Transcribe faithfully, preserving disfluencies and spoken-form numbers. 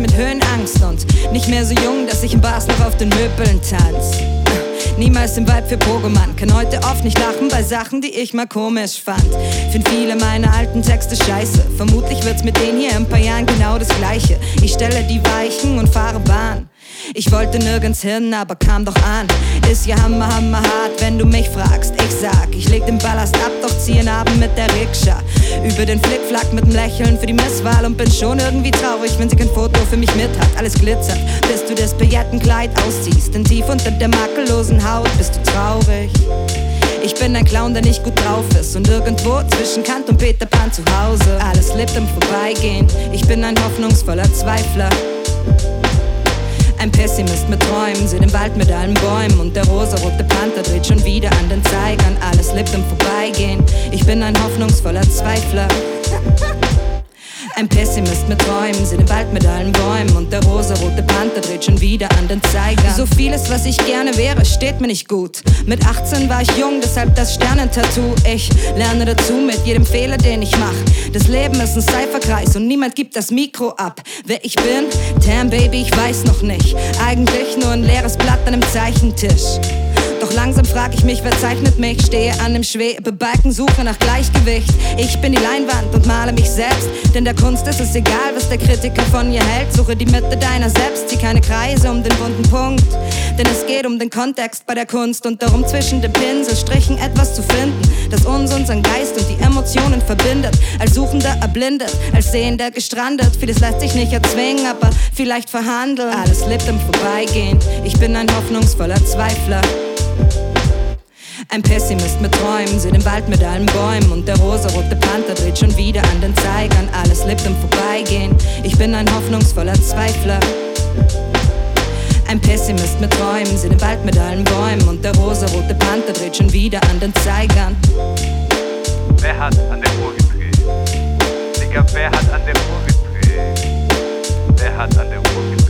mit Höhenangst und nicht mehr so jung, dass ich in Bars noch auf den Möbeln tanz. Niemals im Vibe für Pogoman, kann heute oft nicht lachen bei Sachen, die ich mal komisch fand. Find viele meiner alten Texte scheiße, vermutlich wird's mit denen hier in ein paar Jahren genau das Gleiche. Ich stelle die Weichen und fahre Bahn. Ich wollte nirgends hin, aber kam doch an. Ist ja hammer, hammer hart, wenn du mich fragst. Ich sag, ich leg den Ballast ab, doch zieh einen Abend mit der Rikscha über den Flickflack mit dem Lächeln für die Misswahl und bin schon irgendwie traurig, wenn sie kein Foto für mich mit hat. Alles glitzert, bis du das Paillettenkleid ausziehst, denn tief unter der makellosen Haut bist du traurig. Ich bin ein Clown, der nicht gut drauf ist und irgendwo zwischen Kant und Peter Pan zu Hause. Alles lebt im Vorbeigehen, ich bin ein hoffnungsvoller Zweifler. Ein Pessimist mit Träumen, seh den Wald mit allen Bäumen und der rosarote Panther dreht schon wieder an den Zeigern. Alles lebt im Vorbeigehen, ich bin ein hoffnungsvoller Zweifler. Ein Pessimist mit Träumen, seh den Wald mit allen Bäumen und der rosarote Panther dreht schon wieder an den Zeigern. So vieles, was ich gerne wäre, steht mir nicht gut. Mit achtzehn war ich jung, deshalb das Sternentattoo. Ich lerne dazu mit jedem Fehler, den ich mach. Das Leben ist ein Cypherkreis und niemand gibt das Mikro ab. Wer ich bin? Damn Baby, ich weiß noch nicht. Eigentlich nur ein leeres Blatt an einem Zeichentisch. Doch langsam frag ich mich, wer zeichnet mich? Stehe an dem Schwebebalken, suche nach Gleichgewicht. Ich bin die Leinwand und male mich selbst, denn der Kunst ist es egal, was der Kritiker von ihr hält. Suche die Mitte deiner selbst, zieh keine Kreise um den wunden Punkt, denn es geht um den Kontext bei der Kunst und darum zwischen den Pinselstrichen etwas zu finden, das uns, unseren Geist und die Emotionen verbindet. Als Suchender erblindet, als Sehender gestrandet. Vieles lässt sich nicht erzwingen, aber vielleicht verhandeln. Alles lebt im Vorbeigehen, ich bin ein hoffnungsvoller Zweifler. Ein Pessimist mit Träumen, seh den Wald mit allen Bäumen und der rosarote Panther dreht schon wieder an den Zeigern. Alles lebt im Vorbeigehen, ich bin ein hoffnungsvoller Zweifler. Ein Pessimist mit Träumen, seh den Wald mit allen Bäumen und der rosarote Panther dreht schon wieder an den Zeigern. Wer hat an der Uhr gedreht? Digga, wer hat an der Uhr gedreht? Wer hat an der Uhr gedreht?